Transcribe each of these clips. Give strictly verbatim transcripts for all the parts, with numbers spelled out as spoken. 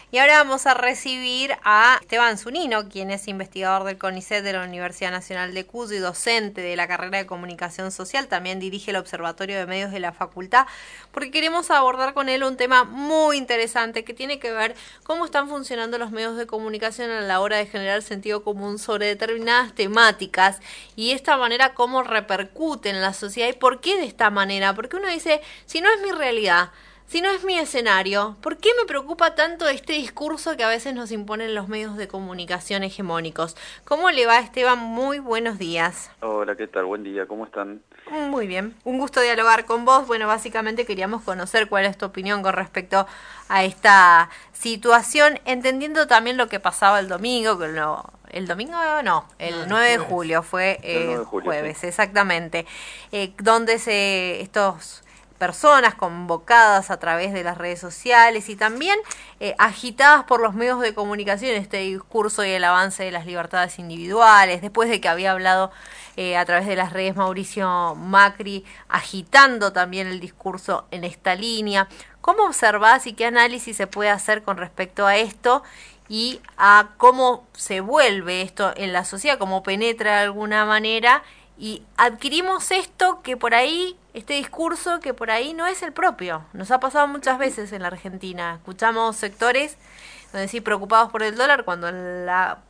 Y ahora vamos a recibir a Esteban Zunino, quien es investigador del CONICET de la Universidad Nacional de Cuyo y docente de la carrera de Comunicación Social. También dirige el Observatorio de Medios de la Facultad, porque queremos abordar con él un tema muy interesante que tiene que ver cómo están funcionando los medios de comunicación a la hora de generar sentido común sobre determinadas temáticas y esta manera cómo repercute en la sociedad y por qué de esta manera. Porque uno dice, si no es mi realidad, si no es mi escenario, ¿por qué me preocupa tanto este discurso que a veces nos imponen los medios de comunicación hegemónicos? ¿Cómo le va, Esteban? Muy buenos días. Hola, ¿qué tal? Buen día, ¿cómo están? Muy bien, un gusto dialogar con vos. Bueno, básicamente queríamos conocer cuál es tu opinión con respecto a esta situación, entendiendo también lo que pasaba el domingo, que no, el domingo no, el nueve de julio fue El eh, nueve de julio, sí. jueves, exactamente, eh, donde se estos personas convocadas a través de las redes sociales y también eh, agitadas por los medios de comunicación, este discurso y el avance de las libertades individuales, después de que había hablado eh, a través de las redes Mauricio Macri, agitando también el discurso en esta línea. ¿Cómo observás y qué análisis se puede hacer con respecto a esto y a cómo se vuelve esto en la sociedad, cómo penetra de alguna manera y adquirimos esto que por ahí, este discurso que por ahí no es el propio? Nos ha pasado muchas veces en la Argentina. Escuchamos sectores donde sí preocupados por el dólar cuando en la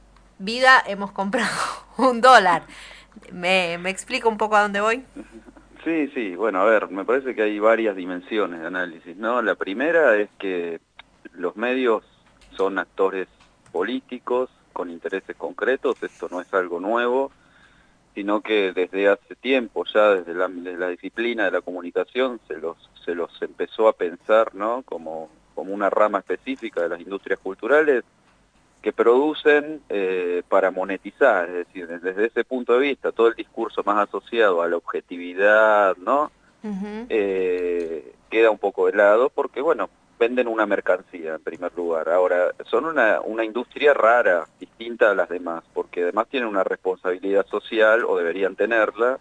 vida hemos comprado un dólar. ¿Me, me explico un poco a dónde voy? Sí, sí, bueno, a ver, me parece que hay varias dimensiones de análisis, ¿no? La primera es que los medios son actores políticos con intereses concretos, esto no es algo nuevo, sino que desde hace tiempo, ya desde la, desde la disciplina de la comunicación, se los, se los empezó a pensar, ¿no? Como, como una rama específica de las industrias culturales, que producen eh, para monetizar, es decir, desde ese punto de vista, todo el discurso más asociado a la objetividad, ¿no? Uh-huh. Eh, queda un poco de lado porque, bueno, venden una mercancía en primer lugar. Ahora, son una, una industria rara, distinta a las demás, porque además tienen una responsabilidad social, o deberían tenerla,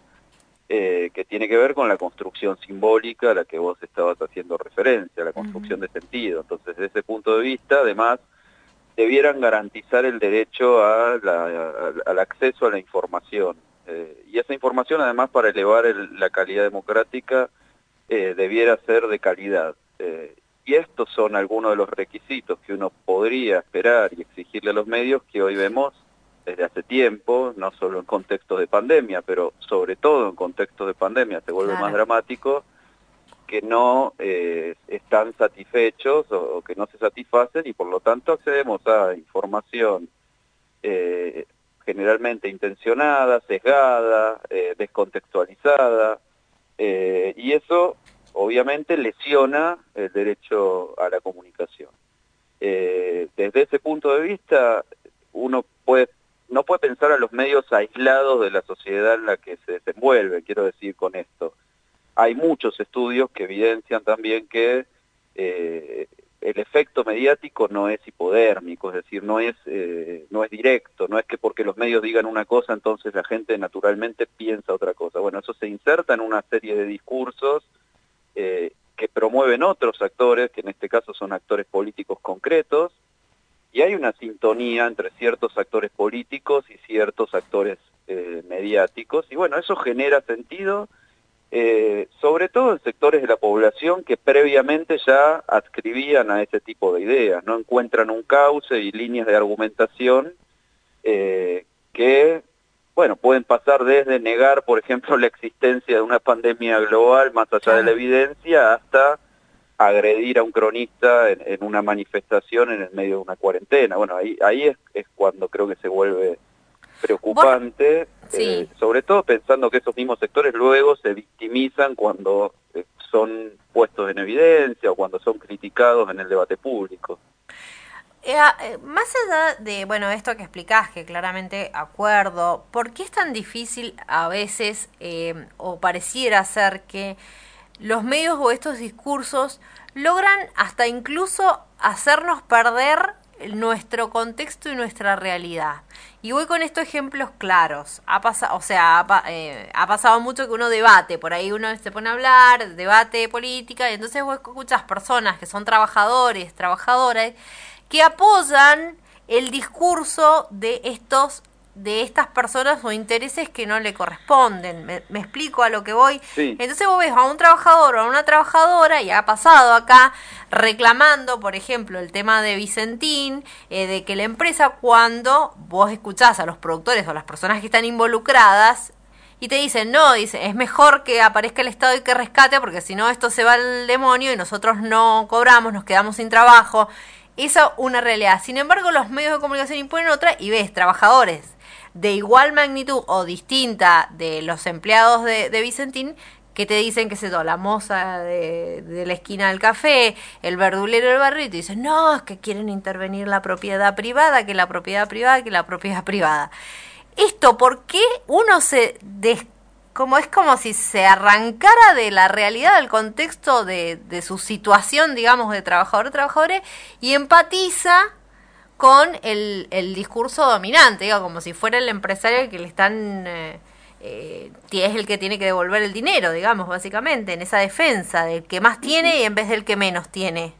eh, que tiene que ver con la construcción simbólica a la que vos estabas haciendo referencia, la construcción Uh-huh. de sentido. Entonces, desde ese punto de vista, además, debieran garantizar el derecho a la, a, al acceso a la información. Eh, y esa información, además, para elevar el, la calidad democrática, eh, debiera ser de calidad. Eh, y estos son algunos de los requisitos que uno podría esperar y exigirle a los medios que hoy vemos desde hace tiempo, no solo en contextos de pandemia, pero sobre todo en contextos de pandemia, se vuelve más Claro. dramático, que no eh, están satisfechos o, o que no se satisfacen y por lo tanto accedemos a información eh, generalmente intencionada, sesgada, eh, descontextualizada, eh, y eso obviamente lesiona el derecho a la comunicación. Eh, desde ese punto de vista, uno puede, no puede pensar a los medios aislados de la sociedad en la que se desenvuelve, quiero decir con esto. Hay muchos estudios que evidencian también que eh, el efecto mediático no es hipodérmico, es decir, no es, eh, no es directo, no es que porque los medios digan una cosa entonces la gente naturalmente piensa otra cosa. Bueno, eso se inserta en una serie de discursos eh, que promueven otros actores, que en este caso son actores políticos concretos, y hay una sintonía entre ciertos actores políticos y ciertos actores eh, mediáticos, y bueno, eso genera sentido. Eh, sobre todo en sectores de la población que previamente ya adscribían a ese tipo de ideas, no encuentran un cauce y líneas de argumentación eh, que, bueno, pueden pasar desde negar, por ejemplo, la existencia de una pandemia global más allá de la Claro. evidencia, hasta agredir a un cronista en, en una manifestación en el medio de una cuarentena. Bueno, ahí, ahí es, es cuando creo que se vuelve Vos, preocupante, eh, sí. sobre todo pensando que esos mismos sectores luego se victimizan cuando eh, son puestos en evidencia o cuando son criticados en el debate público. Eh, eh, más allá de, bueno, esto que explicás, que claramente acuerdo, ¿por qué es tan difícil a veces, eh, o pareciera ser que los medios o estos discursos logran hasta incluso hacernos perder nuestro contexto y nuestra realidad. Y voy con estos ejemplos claros. Ha pasado, o sea, ha, eh, ha pasado mucho que uno debate, por ahí uno se pone a hablar, debate política, y entonces vos escuchas personas que son trabajadores, trabajadoras, que apoyan el discurso de estos de estas personas o intereses que no le corresponden. Me, me explico a lo que voy. Sí. Entonces vos ves a un trabajador o a una trabajadora, y ha pasado acá, reclamando, por ejemplo, el tema de Vicentín, eh, de que la empresa, cuando vos escuchás a los productores o a las personas que están involucradas, y te dicen, no, dice, es mejor que aparezca el Estado y que rescate, porque si no esto se va al demonio y nosotros no cobramos, nos quedamos sin trabajo. Eso una realidad. Sin embargo, los medios de comunicación imponen otra, y ves trabajadores de igual magnitud o distinta de los empleados de, de Vicentín, que te dicen, que se la moza de, de la esquina del café, el verdulero del barrio, y te dicen, no, es que quieren intervenir la propiedad privada, que la propiedad privada, que la propiedad privada. Esto, ¿por qué uno se... Des, como es como si se arrancara de la realidad, del contexto de, de su situación, digamos, de trabajador o trabajadores, y empatiza con el, el discurso dominante, digo, como si fuera el empresario que le están... Eh, eh, es el que tiene que devolver el dinero, digamos, básicamente, en esa defensa del que más tiene y en vez del que menos tiene?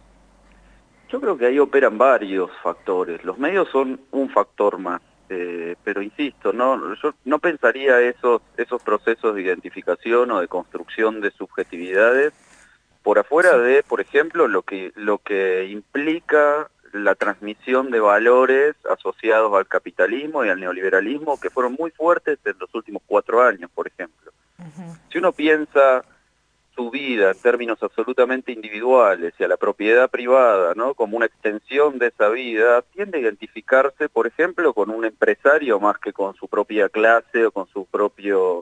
Yo creo que ahí operan varios factores. Los medios son un factor más, eh, pero insisto, no, yo no pensaría esos, esos procesos de identificación o de construcción de subjetividades por afuera Sí. de, por ejemplo, lo que, lo que implica la transmisión de valores asociados al capitalismo y al neoliberalismo, que fueron muy fuertes en los últimos cuatro años, por ejemplo. Uh-huh. Si uno piensa su vida en términos absolutamente individuales y a la propiedad privada, ¿no?, como una extensión de esa vida, tiende a identificarse, por ejemplo, con un empresario más que con su propia clase o con su propio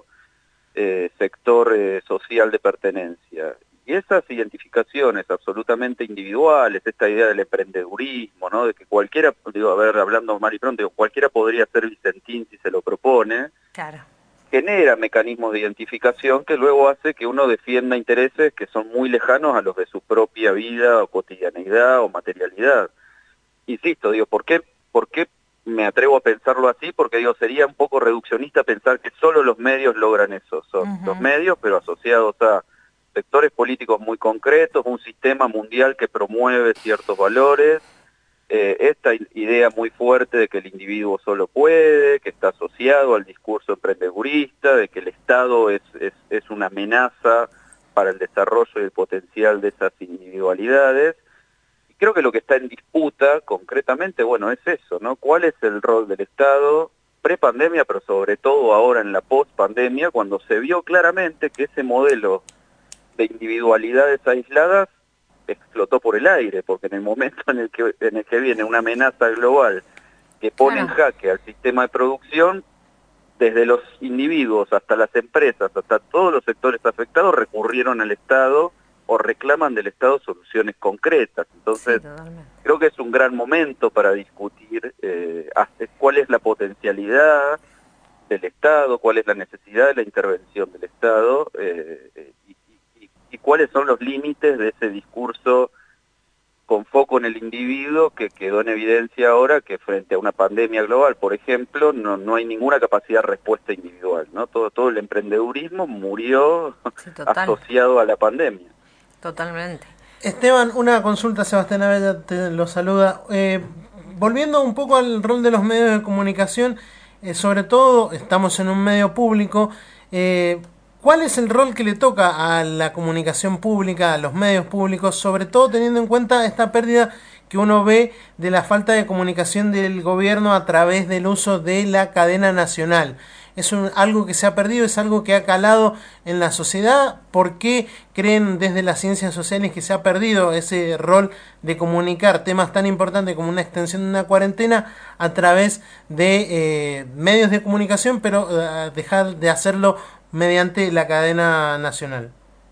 eh, sector eh, social de pertenencia. Y esas identificaciones absolutamente individuales, esta idea del emprendedurismo, ¿no?, de que cualquiera, digo, a ver, hablando mal y pronto, digo, cualquiera podría ser Vicentín si se lo propone, claro, genera mecanismos de identificación que luego hace que uno defienda intereses que son muy lejanos a los de su propia vida o cotidianeidad o materialidad. Insisto, digo, ¿por qué, por qué me atrevo a pensarlo así? Porque digo, sería un poco reduccionista pensar que solo los medios logran eso. Son uh-huh. los medios, pero asociados a sectores políticos muy concretos, un sistema mundial que promueve ciertos valores, eh, esta idea muy fuerte de que el individuo solo puede, que está asociado al discurso emprendedurista, de que el Estado es, es, es una amenaza para el desarrollo y el potencial de esas individualidades. Y creo que lo que está en disputa concretamente, bueno, es eso, ¿no? ¿Cuál es el rol del Estado pre-pandemia, pero sobre todo ahora en la post-pandemia, cuando se vio claramente que ese modelo de individualidades aisladas explotó por el aire, porque en el momento en el que, en el que viene una amenaza global que pone claro. en jaque al sistema de producción, desde los individuos hasta las empresas, hasta todos los sectores afectados, recurrieron al Estado o reclaman del Estado soluciones concretas. Entonces, sí, creo que es un gran momento para discutir eh, cuál es la potencialidad del Estado, cuál es la necesidad de la intervención del Estado, eh, y, y, y cuáles son los límites de ese discurso con foco en el individuo, que quedó en evidencia ahora que frente a una pandemia global, por ejemplo, no, no hay ninguna capacidad de respuesta individual, ¿no? Todo, todo el emprendedurismo murió sí, asociado a la pandemia. Totalmente. Esteban, una consulta, Sebastián Abella te lo saluda. Eh, volviendo un poco al rol de los medios de comunicación, eh, sobre todo estamos en un medio público, eh, ¿cuál es el rol que le toca a la comunicación pública, a los medios públicos, sobre todo teniendo en cuenta esta pérdida que uno ve de la falta de comunicación del gobierno a través del uso de la cadena nacional? ¿Es un, algo que se ha perdido, es algo que ha calado en la sociedad? ¿Por qué creen desde las ciencias sociales que se ha perdido ese rol de comunicar temas tan importantes como una extensión de una cuarentena a través de eh, medios de comunicación, pero eh, dejar de hacerlo mediante la cadena nacional?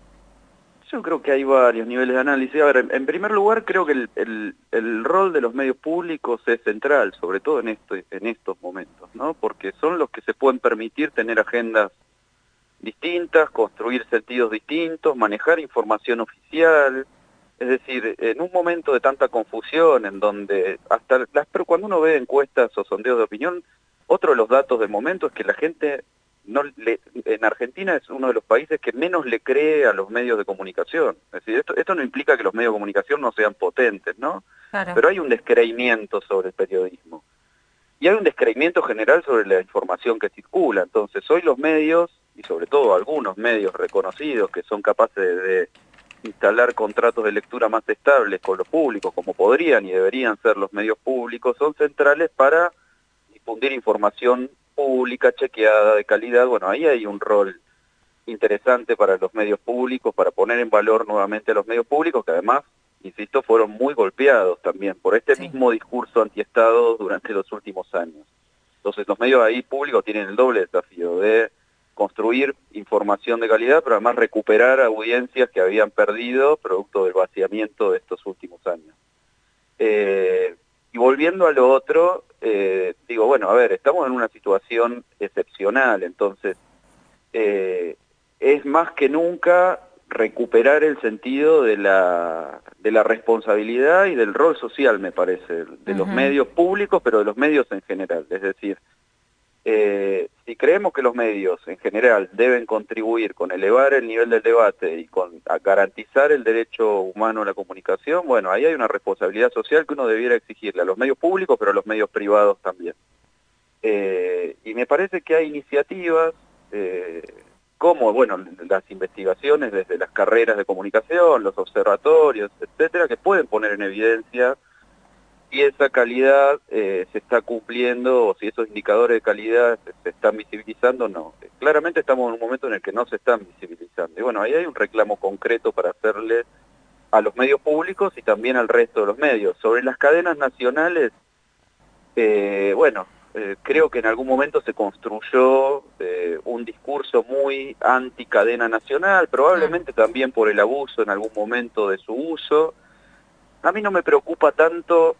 Yo creo que hay varios niveles de análisis. A ver, en primer lugar, creo que el, el, el rol de los medios públicos es central, sobre todo en, esto, en estos momentos, ¿no? Porque son los que se pueden permitir tener agendas distintas, construir sentidos distintos, manejar información oficial, Es decir, en un momento de tanta confusión, en donde hasta las, pero cuando uno ve encuestas o sondeos de opinión, otro de los datos del momento es que la gente no le, en Argentina es uno de los países que menos le cree a los medios de comunicación. Es decir, esto, esto no implica que los medios de comunicación no sean potentes, ¿no? Claro. Pero hay un descreimiento sobre el periodismo. Y hay un descreimiento general sobre la información que circula. Entonces, hoy los medios, y sobre todo algunos medios reconocidos que son capaces de, de instalar contratos de lectura más estables con los públicos, como podrían y deberían ser los medios públicos, son centrales para difundir información pública, chequeada, de calidad. Bueno, ahí hay un rol interesante para los medios públicos, para poner en valor nuevamente a los medios públicos, que además, insisto, fueron muy golpeados también por este Sí. mismo discurso antiestado durante los últimos años. Entonces los medios ahí públicos tienen el doble desafío de construir información de calidad, pero además recuperar audiencias que habían perdido producto del vaciamiento de estos últimos años. Eh, y volviendo a lo otro, eh, digo, bueno, a ver, estamos en una situación excepcional, entonces eh, es más que nunca recuperar el sentido de la, de la responsabilidad y del rol social, me parece, de los Uh-huh. medios públicos, pero de los medios en general. Es decir, eh, si creemos que los medios en general deben contribuir con elevar el nivel del debate y con a garantizar el derecho humano a la comunicación, bueno, ahí hay una responsabilidad social que uno debiera exigirle a los medios públicos, pero a los medios privados también. Eh, y me parece que hay iniciativas, eh, como, bueno, las investigaciones desde las carreras de comunicación, los observatorios, etcétera, que pueden poner en evidencia si esa calidad eh, se está cumpliendo o si esos indicadores de calidad se, se están visibilizando o no. Claramente estamos en un momento en el que no se están visibilizando. Y bueno, ahí hay un reclamo concreto para hacerle a los medios públicos y también al resto de los medios. Sobre las cadenas nacionales, eh, bueno, eh, creo que en algún momento se construyó eh, un discurso muy anti-cadena nacional, probablemente también por el abuso en algún momento de su uso. A mí no me preocupa tanto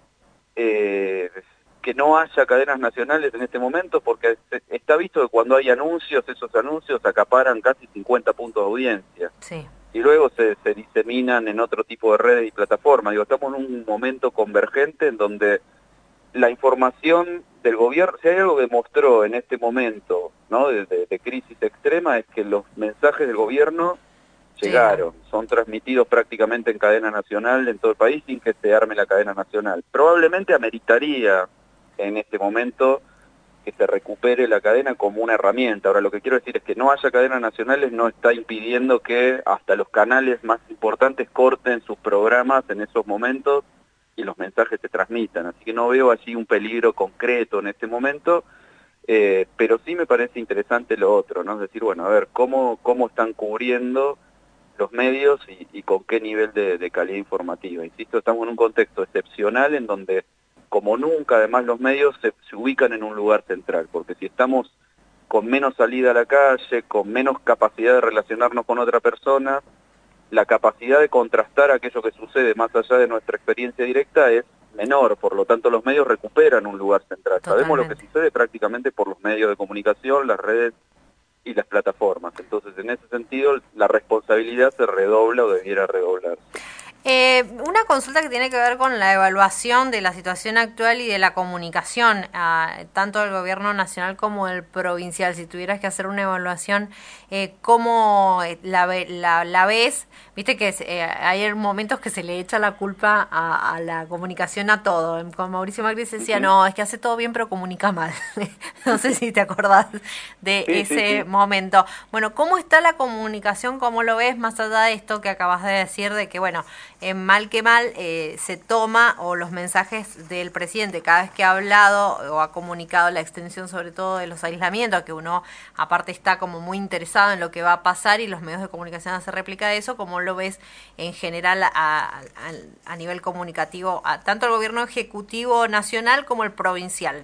eh, que no haya cadenas nacionales en este momento, porque está visto que cuando hay anuncios, esos anuncios acaparan casi cincuenta puntos de audiencia. Sí. Y luego se, se diseminan en otro tipo de redes y plataformas. Digo, estamos en un momento convergente en donde la información del gobierno, si hay algo que mostró en este momento, ¿no?, de, de, de crisis extrema, es que los mensajes del gobierno llegaron, son transmitidos prácticamente en cadena nacional en todo el país sin que se arme la cadena nacional. Probablemente ameritaría en este momento que se recupere la cadena como una herramienta. Ahora, lo que quiero decir es que no haya cadenas nacionales no está impidiendo que hasta los canales más importantes corten sus programas en esos momentos y los mensajes se transmitan. Así que no veo allí un peligro concreto en este momento, eh, pero sí me parece interesante lo otro, ¿no? Es decir, bueno, a ver, ¿cómo, cómo están cubriendo los medios y, y con qué nivel de, de calidad informativa? Insisto, estamos en un contexto excepcional en donde, como nunca, además los medios se, se ubican en un lugar central, porque si estamos con menos salida a la calle, con menos capacidad de relacionarnos con otra persona, la capacidad de contrastar aquello que sucede más allá de nuestra experiencia directa es menor, por lo tanto los medios recuperan un lugar central. Totalmente. Sabemos lo que sucede prácticamente por los medios de comunicación, las redes y las plataformas. Entonces, en ese sentido, la responsabilidad se redobla o debiera redoblarse. Eh, una consulta que tiene que ver con la evaluación de la situación actual y de la comunicación, uh, tanto del gobierno nacional como del provincial. Si tuvieras que hacer una evaluación, eh, ¿cómo la, la, la ves? Viste que eh, hay momentos que se le echa la culpa a, a la comunicación a todo. Con Mauricio Macri se decía, uh-huh. no, es que hace todo bien pero comunica mal. No sé si te acordás de sí, ese sí, sí. momento. Bueno, ¿cómo está la comunicación? ¿Cómo lo ves más allá de esto que acabas de decir de que, bueno, Eh, mal que mal eh, se toma o los mensajes del presidente cada vez que ha hablado o ha comunicado la extensión sobre todo de los aislamientos, que uno aparte está como muy interesado en lo que va a pasar y los medios de comunicación hacen réplica de eso? ¿Cómo lo ves en general a, a, a nivel comunicativo, a tanto el gobierno ejecutivo nacional como el provincial?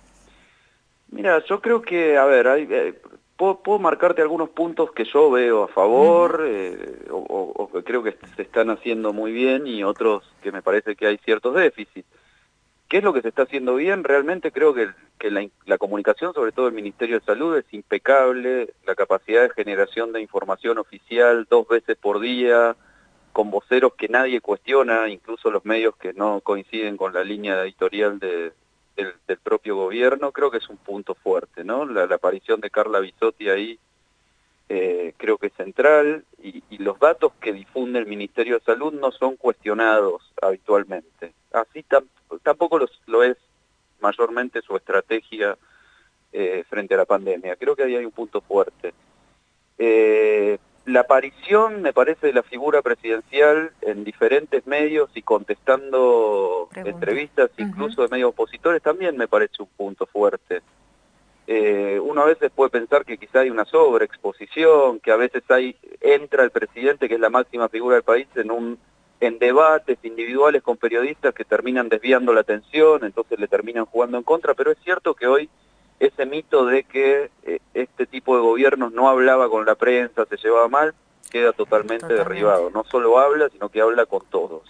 Mira, yo creo que, a ver, hay... Eh, Puedo, puedo marcarte algunos puntos que yo veo a favor, uh-huh. eh, o, o que creo que se están haciendo muy bien, y otros que me parece que hay ciertos déficits. ¿Qué es lo que se está haciendo bien? Realmente creo que, que la, la comunicación, sobre todo el Ministerio de Salud, es impecable, la capacidad de generación de información oficial dos veces por día, con voceros que nadie cuestiona, incluso los medios que no coinciden con la línea editorial de, del, del propio gobierno, creo que es un punto fuerte, ¿no? La, la aparición de Carla Bisotti ahí eh, creo que es central, y, y los datos que difunde el Ministerio de Salud no son cuestionados habitualmente. Así tam, tampoco los, lo es mayormente su estrategia eh, frente a la pandemia. Creo que ahí hay un punto fuerte. Eh, la aparición, me parece, de la figura presidencial en diferentes medios y contestando Pregunta. entrevistas, incluso uh-huh. de medios opositores, también me parece un punto fuerte. Eh, uno a veces puede pensar que quizá hay una sobreexposición, que a veces hay entra el presidente, que es la máxima figura del país, en un en debates individuales con periodistas que terminan desviando la atención, entonces le terminan jugando en contra, pero es cierto que hoy ese mito de que eh, este tipo de gobiernos no hablaba con la prensa, se llevaba mal, queda totalmente, totalmente derribado. No solo habla, sino que habla con todos.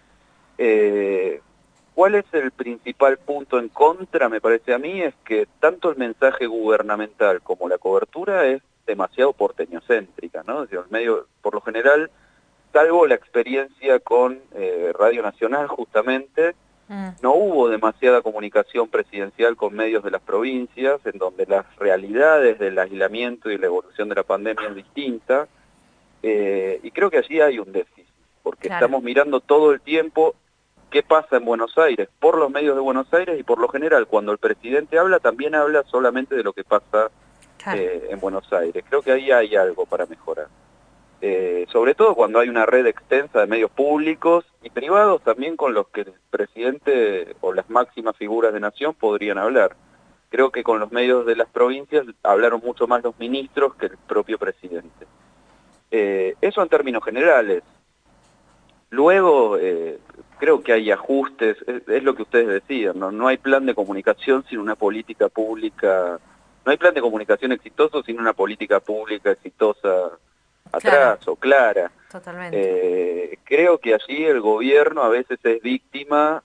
Eh, ¿Cuál es el principal punto en contra, me parece a mí? Es que tanto el mensaje gubernamental como la cobertura es demasiado porteñocéntrica, ¿no? Es decir, el medio, por lo general, salvo la experiencia con eh, Radio Nacional, justamente, mm. no hubo demasiada comunicación presidencial con medios de las provincias, en donde las realidades del aislamiento y la evolución de la pandemia es distinta, eh, y creo que allí hay un déficit, porque claro. estamos mirando todo el tiempo qué pasa en Buenos Aires, por los medios de Buenos Aires, y por lo general, cuando el presidente habla, también habla solamente de lo que pasa claro. eh, en Buenos Aires. Creo que ahí hay algo para mejorar. Eh, sobre todo cuando hay una red extensa de medios públicos y privados también con los que el presidente o las máximas figuras de nación podrían hablar. Creo que con los medios de las provincias hablaron mucho más los ministros que el propio presidente. Eh, eso en términos generales. Luego, eh, creo que hay ajustes, es, es lo que ustedes decían, ¿no? No hay plan de comunicación sin una política pública, no hay plan de comunicación exitoso sin una política pública exitosa atrás claro. o clara. Totalmente. Eh, creo que allí el gobierno a veces es víctima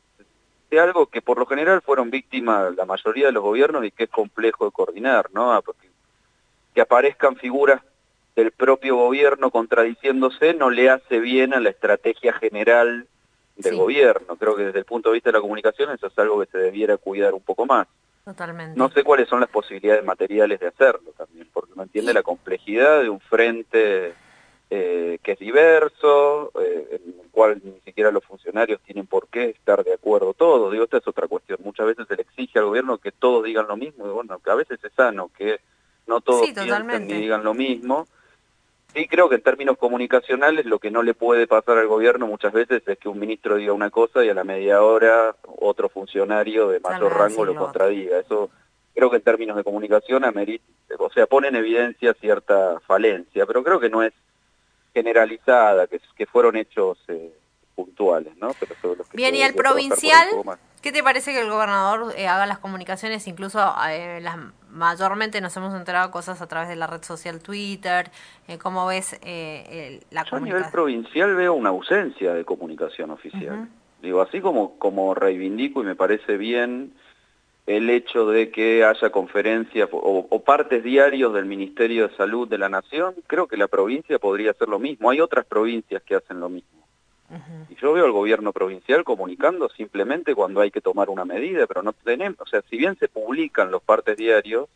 de algo que por lo general fueron víctimas la mayoría de los gobiernos y que es complejo de coordinar, ¿no? Porque que aparezcan figuras del propio gobierno contradiciéndose no le hace bien a la estrategia general del sí. gobierno. Creo que desde el punto de vista de la comunicación eso es algo que se debiera cuidar un poco más. Totalmente. No sé cuáles son las posibilidades materiales de hacerlo también, porque no entiende y... la complejidad de un frente eh, que es diverso, eh, en el cual ni siquiera los funcionarios tienen por qué estar de acuerdo todos. Digo, esta es otra cuestión. Muchas veces se le exige al gobierno que todos digan lo mismo, y bueno, que a veces es sano que no todos sí, piensen ni digan lo mismo. Sí, creo que en términos comunicacionales lo que no le puede pasar al gobierno muchas veces es que un ministro diga una cosa y a la media hora otro funcionario de mayor rango lo contradiga. Eso creo que en términos de comunicación amerita, o sea, pone en evidencia cierta falencia, pero creo que no es generalizada, que, que fueron hechos eh, puntuales, ¿no? Pero sobre los que bien, y el provincial, ¿qué te parece que el gobernador eh, haga las comunicaciones? Incluso eh, las mayormente nos hemos enterado cosas a través de la red social Twitter. Eh, ¿Cómo ves eh, el, la Yo comunicación? A nivel provincial veo una ausencia de comunicación oficial. Uh-huh. Digo, así como, como reivindico y me parece bien el hecho de que haya conferencias o, o partes diarios del Ministerio de Salud de la Nación, creo que la provincia podría hacer lo mismo. Hay otras provincias que hacen lo mismo. Uh-huh. Y yo veo al gobierno provincial comunicando simplemente cuando hay que tomar una medida, pero no tenemos, o sea, si bien se publican los partes diarios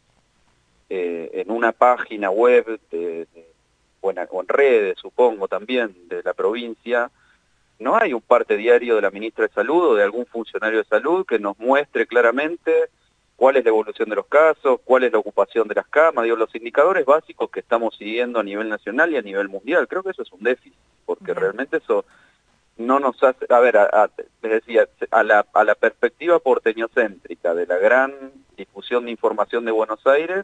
eh, en una página web de, de, o, en, o en redes, supongo, también de la provincia, no hay un parte diario de la ministra de Salud o de algún funcionario de salud que nos muestre claramente cuál es la evolución de los casos, cuál es la ocupación de las camas, digo, los indicadores básicos que estamos siguiendo a nivel nacional y a nivel mundial. Creo que eso es un déficit, porque Bien. realmente eso no nos hace, a ver, a, a, les decía, a la, a la perspectiva porteñocéntrica de la gran difusión de información de Buenos Aires,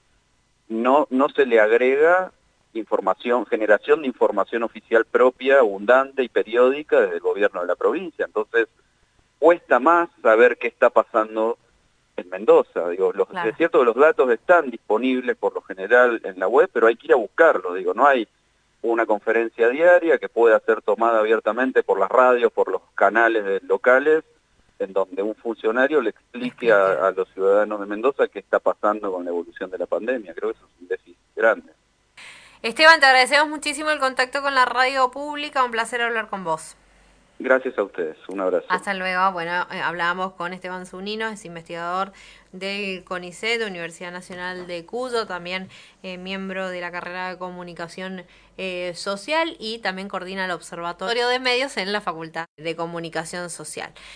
no, no se le agrega información, generación de información oficial propia, abundante y periódica desde el gobierno de la provincia. Entonces, cuesta más saber qué está pasando en Mendoza. Digo, los, claro. Es cierto que los datos están disponibles por lo general en la web, pero hay que ir a buscarlos. Digo, no hay una conferencia diaria que pueda ser tomada abiertamente por las radios, por los canales locales, en donde un funcionario le explique a, a los ciudadanos de Mendoza qué está pasando con la evolución de la pandemia. Creo que eso es un déficit grande. Esteban, te agradecemos muchísimo el contacto con la radio pública, un placer hablar con vos. Gracias a ustedes, un abrazo. Hasta luego. Bueno, eh, hablábamos con Esteban Zunino, es investigador del CONICET, de Universidad Nacional de Cuyo, también eh, miembro de la carrera de Comunicación eh, Social y también coordina el Observatorio de Medios en la Facultad de Comunicación Social.